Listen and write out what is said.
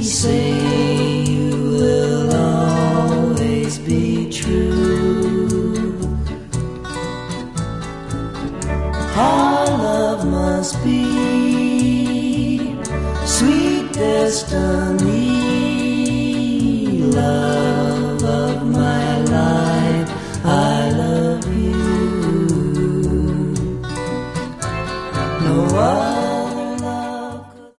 say you will always be true. Our love must be sweet destiny, love of my life, I love you. No